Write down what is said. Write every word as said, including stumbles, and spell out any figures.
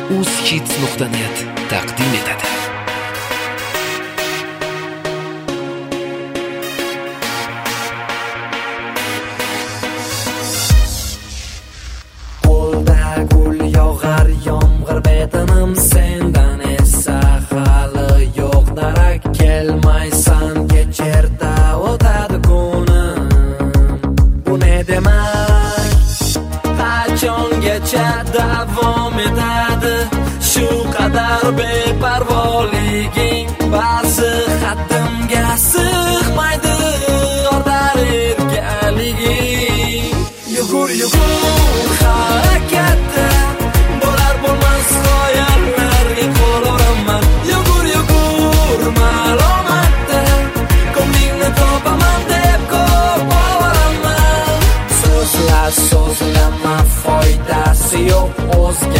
uzhits nuqta net taqdim etadi. Qo'lda gul yog'ar, yomg'ir betinim sendan esa hali yo'q darak. Kelmaysan kecherda o'tadi kunim, bu ne demak? Qachongacha davom etadi shu qadar beparvoliging? Ba'zi haddimga sig'maydi ortar erkaliging. Yugur yugur harakatda bo'lar bo'lmas g'oyalarga qo'l uraman. Yugur yugur malomatda ko'nglingni topaman deb ko'p ovoraman. So'zlar so'zlama, foydasi yo'q o'zga